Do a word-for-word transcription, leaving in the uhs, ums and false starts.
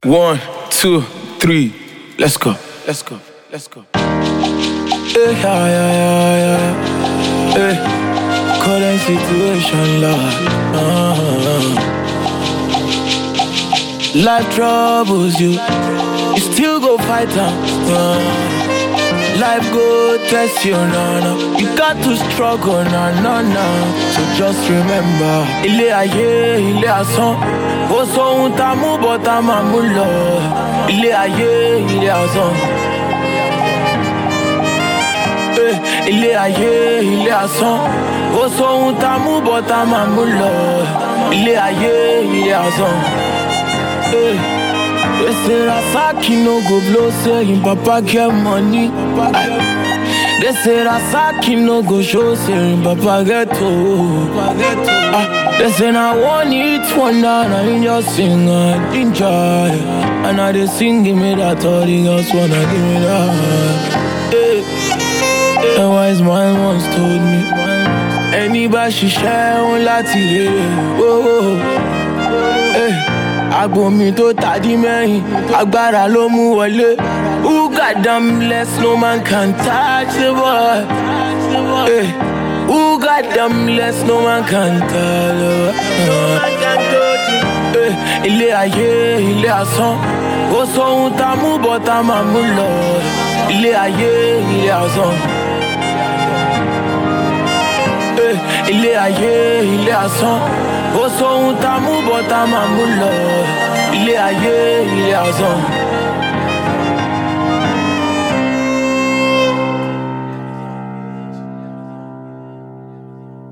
One, two, three, let's go, let's go, let's go. Hey, yeah, yeah, yeah, yeah. Hey, current situation, Lord. Uh-huh. Life troubles you, you still go fight them. Uh-huh. Life go test you, no, no. You got to struggle, no, no, no. So just remember, ilé ayé, ilé asán. Ó sóhun tá mú bọ́ tá máa mú lọ. Ilé ayé, ilé asán. Eh, ilé ayé, ilé asán. Ó sóhun tá mú bọ́ tá máa mú lọ. Ilé ayé, ilé asán. Eh. They say Rasaki no go blow, say him papa get money. They say Rasaki no go show, say him papa get old. Ah, they say now one hit one down, and just sing and enjoy. And now they sing, give me that, all the girls wanna give me that. Hey, a wise man once told me, anybody she share on lati. Oh, hey. Agbo mi tó tàdí mẹ́yìn, agbára ló mú wọlé. Who got them blessed, no man can touch the boy. Hey. Who got them blessed, no man can touch the boy. Hey. Ilé ayé, ilé asán. Ó sóhun tá mú bọ́ tá máa mú lọ. Ilé ayé, ilé asán. Hey. Ilé ayé, ilé asán. Ó sóhun tá mú bọ́ tá máa mú lọ. Ilé ayé, ilé asán.